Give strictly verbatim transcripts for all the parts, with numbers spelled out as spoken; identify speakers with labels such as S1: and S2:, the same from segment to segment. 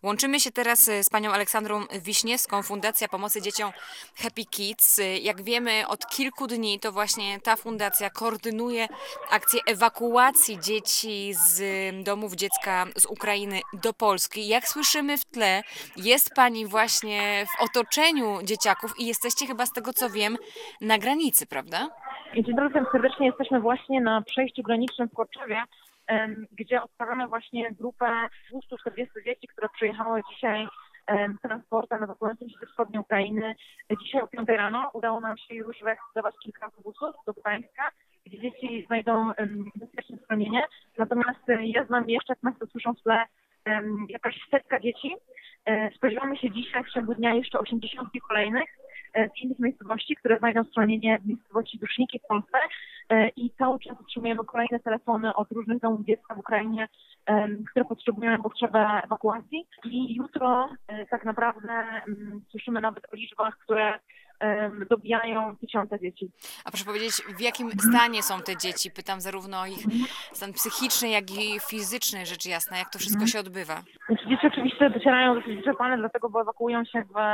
S1: Łączymy się teraz z panią Aleksandrą Wiśniewską, Fundacja Pomocy Dzieciom Happy Kids. Jak wiemy, od kilku dni to właśnie ta fundacja koordynuje akcję ewakuacji dzieci z domów dziecka z Ukrainy do Polski. Jak słyszymy w tle, jest pani właśnie w otoczeniu dzieciaków i jesteście chyba, z tego co wiem, na granicy, prawda?
S2: Dzień dobry, witam serdecznie. Jesteśmy właśnie na przejściu granicznym w Korczowie, gdzie odprawiamy właśnie grupę dwieście czterdzieści dzieci, które przyjechały dzisiaj transportem ewakuującym się ze wschodniej Ukrainy. Dzisiaj o piątej rano udało nam się już wyekspedować kilka autobusów do Gdańska, gdzie dzieci znajdą bezpieczne schronienie. Natomiast jest z nami jeszcze, jak Państwo słyszą w tle, jakaś setka dzieci. Spodziewamy się dzisiaj w ciągu dnia jeszcze osiemdziesiątki kolejnych z innych miejscowości, które znajdą schronienie w miejscowości Duszniki w Polsce i cały czas otrzymujemy kolejne telefony od różnych domów dziecka w Ukrainie, które potrzebują potrzebę ewakuacji i jutro tak naprawdę słyszymy nawet o liczbach, które dobijają tysiące dzieci.
S1: A proszę powiedzieć, w jakim stanie są te dzieci? Pytam zarówno o ich stan psychiczny, jak i fizyczny, rzecz jasna. Jak to wszystko się odbywa?
S2: Dzieci oczywiście docierają dosyć wyczerpane, dlatego bo ewakuują się w,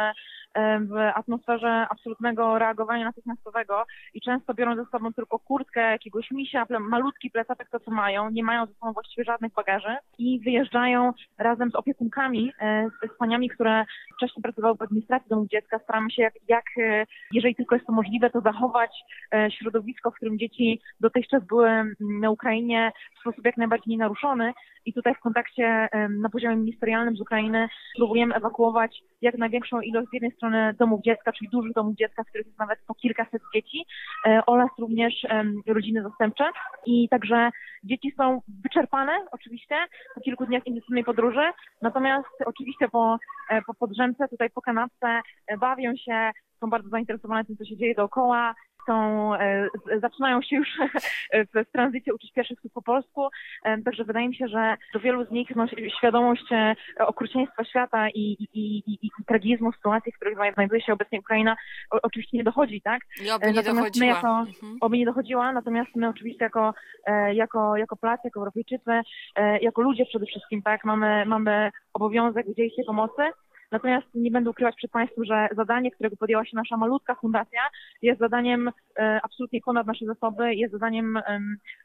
S2: w atmosferze absolutnego reagowania natychmiastowego i często biorą ze sobą tylko kurtkę, jakiegoś misia, malutki plecaczek, to co mają, nie mają ze sobą właściwie żadnych bagaży i wyjeżdżają razem z opiekunkami, z, z paniami, które wcześniej pracowały w administracji domu dziecka. Staramy się jak, jak, jeżeli tylko jest to możliwe, to zachować środowisko, w którym dzieci dotychczas były na Ukrainie w sposób jak najbardziej nienaruszony i tutaj w kontakcie na poziomie ministerialnym z Ukrainy próbujemy ewakuować jak największą ilość z jednej strony domów dziecka, czyli dużych domów dziecka, w których jest nawet po kilkaset dzieci, oraz również rodziny zastępcze. I także dzieci są wyczerpane oczywiście po kilku dniach intensywnej podróży, natomiast oczywiście po, po podrzemce, tutaj po kanapce bawią się, są bardzo zainteresowane tym, co się dzieje dookoła. Są, e, zaczynają się już w, w tranzycie uczyć pierwszych słów po polsku, e, także wydaje mi się, że do wielu z nich no, świadomość e, okrucieństwa świata i, i, i, i, i tragizmu sytuacji, w której znajduje się obecnie Ukraina, o, oczywiście nie dochodzi, tak?
S1: I oby nie
S2: natomiast
S1: dochodziła.
S2: my jako,
S1: mhm.
S2: oby nie dochodziła, natomiast my oczywiście jako, e, jako, jako Polacy, jako Europejczycy, e, jako ludzie przede wszystkim, tak, mamy, mamy obowiązek udzielić tej pomocy. Natomiast nie będę ukrywać przed Państwem, że zadanie, którego podjęła się nasza malutka fundacja, jest zadaniem e, absolutnie ponad nasze zasoby, jest zadaniem e,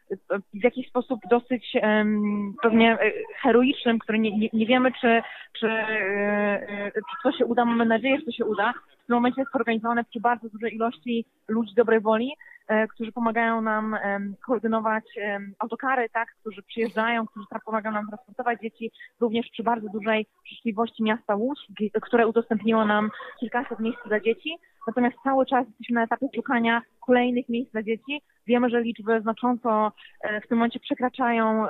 S2: w jakiś sposób dosyć e, pewnie heroicznym, który nie, nie, nie wiemy, czy, czy, e, czy to się uda. Mamy nadzieję, że to się uda. W tym momencie jest zorganizowane przy bardzo dużej ilości ludzi dobrej woli, e, którzy pomagają nam e, koordynować e, autokary, tak, którzy przyjeżdżają, którzy pomagają nam transportować dzieci, również przy bardzo dużej życzliwości miasta Łódź, które udostępniło nam kilkaset miejsc dla dzieci. Natomiast cały czas jesteśmy na etapie szukania kolejnych miejsc dla dzieci. Wiemy, że liczby znacząco w tym momencie przekraczają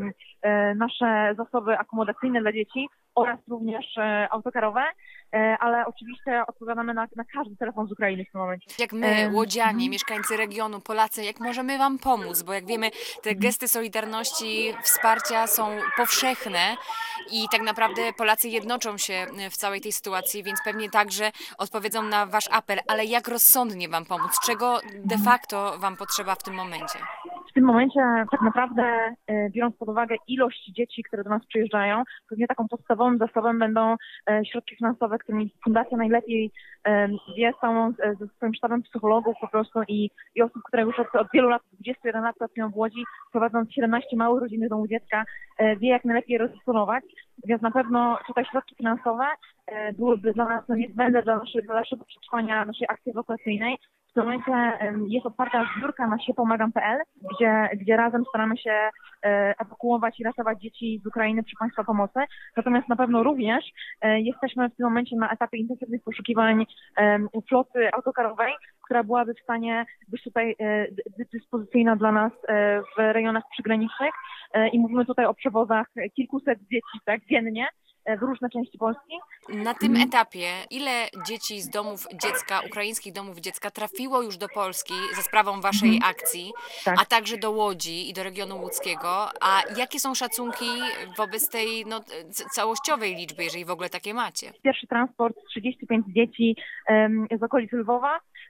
S2: nasze zasoby akomodacyjne dla dzieci oraz również autokarowe, ale oczywiście odpowiadamy na, na każdy telefon z Ukrainy w tym momencie.
S1: Jak my, łodzianie, mieszkańcy regionu, Polacy, jak możemy Wam pomóc? Bo jak wiemy, te gesty solidarności, wsparcia są powszechne i tak naprawdę Polacy jednoczą się w całej tej sytuacji, więc pewnie także odpowiedzą na Wasz apel. Ale jak rozsądnie Wam pomóc? Czego de facto Wam potrzeba w tym momencie?
S2: W tym momencie tak naprawdę, biorąc pod uwagę ilość dzieci, które do nas przyjeżdżają, pewnie taką podstawowym zasobem będą środki finansowe, którymi fundacja najlepiej wie, całą ze swoim sztabem psychologów po prostu i, i osób, które już od, od wielu lat, dwudziestu jeden lat pracują w Łodzi, prowadząc siedemnaście małych rodzinnych domów dziecka, wie jak najlepiej rozdysponować. Więc na pewno tutaj środki finansowe byłyby dla nas no, niezbędne dla naszego, dla naszego przetrwania naszej akcji ewakuacyjnej. W tym momencie jest otwarta zbiórka na siepomagam kropka pe el, gdzie, gdzie razem staramy się ewakuować i ratować dzieci z Ukrainy przy Państwa pomocy. Natomiast na pewno również jesteśmy w tym momencie na etapie intensywnych poszukiwań floty autokarowej, która byłaby w stanie być tutaj dyspozycyjna dla nas w rejonach przygranicznych i mówimy tutaj o przewozach kilkuset dzieci tak dziennie w różne części Polski.
S1: Na tym etapie ile dzieci z domów dziecka, ukraińskich domów dziecka trafiło już do Polski za sprawą Waszej mhm. akcji, tak. a także do Łodzi i do regionu łódzkiego, a jakie są szacunki wobec tej no, całościowej liczby, jeżeli w ogóle takie macie?
S2: Pierwszy transport trzydzieści pięć dzieci um, z okolic Lwowa,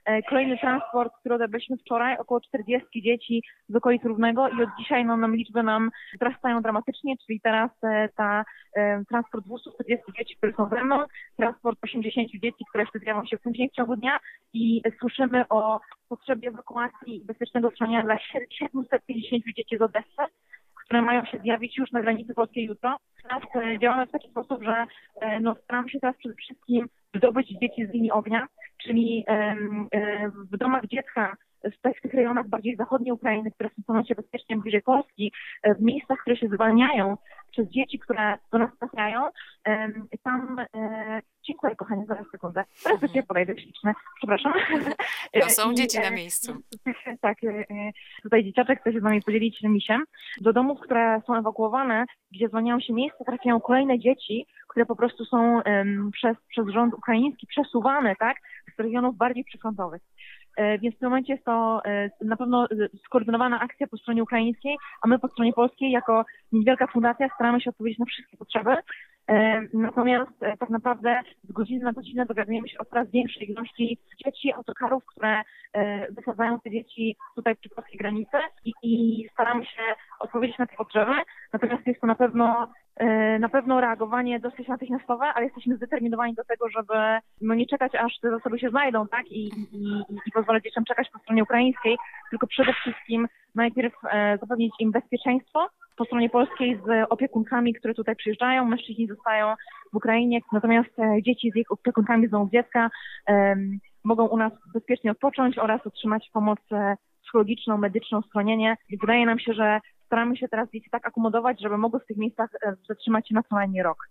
S2: Kolejny transport, który odebraliśmy wczoraj, około czterdzieści dzieci z okolic Równego i od dzisiaj no, nam liczby nam wzrastają dramatycznie, czyli teraz ta transport dwieście czterdzieści dzieci, które są ze mną, transport osiemdziesiąt dzieci, które jeszcze zjawią się później w ciągu dnia i słyszymy o potrzebie ewakuacji i bezpiecznego schronienia dla siedemset pięćdziesiąt dzieci z Odessy, które mają się zjawić już na granicy polskiej jutro. Teraz działamy w taki sposób, że no, staramy się teraz przede wszystkim zdobyć dzieci z linii ognia, czyli w domach dziecka w tych, w tych rejonach bardziej zachodniej Ukrainy, które są w tym momencie bezpiecznie bliżej Polski, w miejscach, które się zwalniają przez dzieci, które do nas trafiają, tam... Dziękuję, kochanie, zaraz sekundę. Teraz do Ciebie podejdę śliczne. Przepraszam.
S1: No, są I, dzieci na miejscu.
S2: Tak, tutaj dzieciaczek chce się z nami podzielić misiem. Do domów, które są ewakuowane, gdzie zwalniają się miejsca, trafiają kolejne dzieci, które po prostu są um, przez, przez rząd ukraiński przesuwane, tak, z regionów bardziej przyfrontowych. Więc w tym momencie jest to na pewno skoordynowana akcja po stronie ukraińskiej, a my po stronie polskiej jako niewielka fundacja staramy się odpowiedzieć na wszystkie potrzeby. Natomiast tak naprawdę z godziny na godzinę dowiadujemy się o coraz większej ilości dzieci, autokarów, które wysadzają te dzieci tutaj przy polskiej granicy i, i staramy się odpowiedzieć na te potrzeby. Natomiast jest to na pewno na pewno reagowanie dosyć natychmiastowe, ale jesteśmy zdeterminowani do tego, żeby no, nie czekać, aż te zasoby się znajdą, tak, i, i, i pozwalać dzieciom czekać po stronie ukraińskiej, tylko przede wszystkim najpierw e, zapewnić im bezpieczeństwo po stronie polskiej z opiekunkami, które tutaj przyjeżdżają. Mężczyźni zostają w Ukrainie, natomiast e, dzieci z ich opiekunkami z domów dziecka e, mogą u nas bezpiecznie odpocząć oraz otrzymać pomoc e, psychologiczną, medyczną, schronienie. I wydaje nam się, że staramy się teraz dzieci tak akomodować, żeby mogły w tych miejscach zatrzymać się na co najmniej rok.